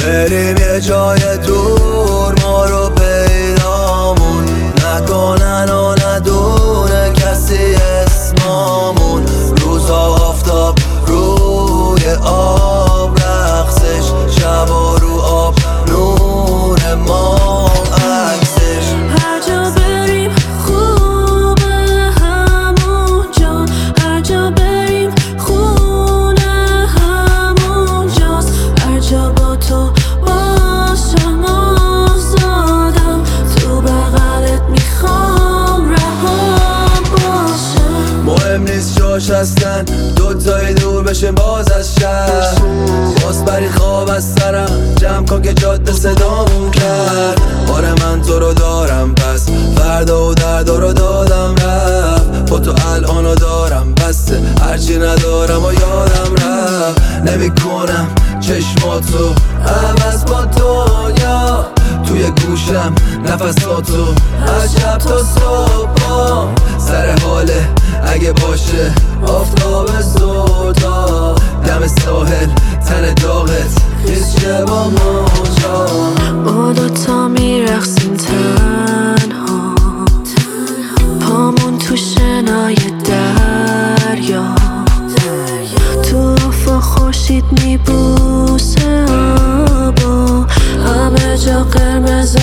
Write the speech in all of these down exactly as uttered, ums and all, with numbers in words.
بریم یه جای دور ما رو پیدامون نکنن و ندونه کسی اسمامون. روزا آفتاب روی آب رقصش، شبا رو آب نور ما عکسش. هر جا بریم خوبه همون جا، هر جا بریم خونه همون جاست. هر جا با تو باشم آزادم، تو بغلت میخوام رهام باشم. مهم نیست جاش هستن دوتایی دور بشیم باز از شهر. باز بری خواب از سرم جمع کن که جاده صدامون کرد. آره من تو رو دارم پس فردا و دردا رو دادم رفت. با تو الانو دارم بسته هرچی ندارم و یادم رفت. نمی کنم چشماتو عوض با دنیا، توی گوشم نفساتو از شب تا صبح. سر حاله اگه باشه آفتاب سودا، دم ساحل تن داغت خیز شه با موجا. ما دوتا میرقصیم تنها، پامون تو شنای دریا، تو افق خورشید میبوسه آبا، همه جا قرمز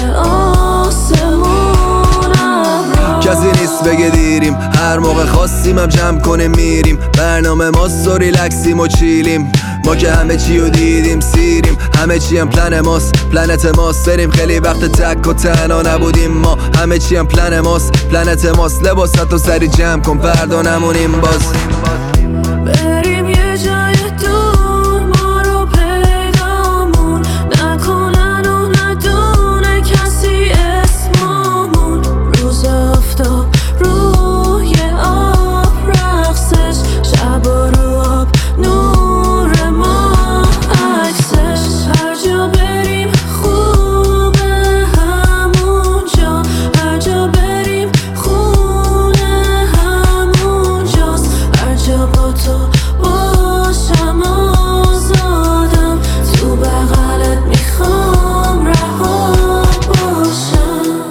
آسمونم. کسی نیست بگه دیریم، هر موقع خواستیم هم جمع کنیم میریم. برنامه ماست و ریلکسیم و چیلیم، ما که همه چی رو دیدیم سیریم. همه چی هم پلن ماست، پلنت ماست. بریم خیلی وقت تک و تنها نبودیم ما، همه چی هم پلن ماست، پلنت ماست. لباست و سری جمع کن فردا نمونیم باز. بریم یه جای دور ما رو پیدامون نکنن و ندونه کسی اسمامون. روز آفتاب روی آب رقصش، شب رو آب نور ما عکسش. هر جا بریم خوبه همون جا، هر جا بریم خونه همون جاست. هر جا با تو باشم آزادم، تو بغلت میخوام رها باشم.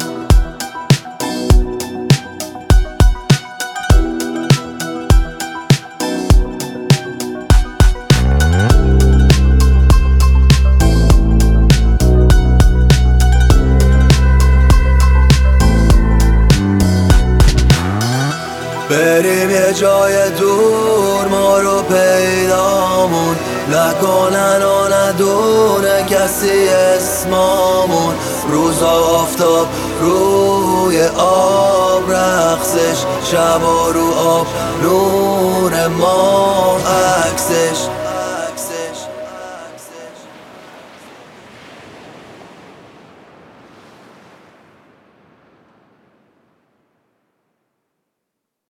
بریم یه جای دور ما رو پیدامون نکنن و ندونه کسی اسمامون. روزا آفتاب روی آب رقصش، شبا رو آب نور ما عکسش.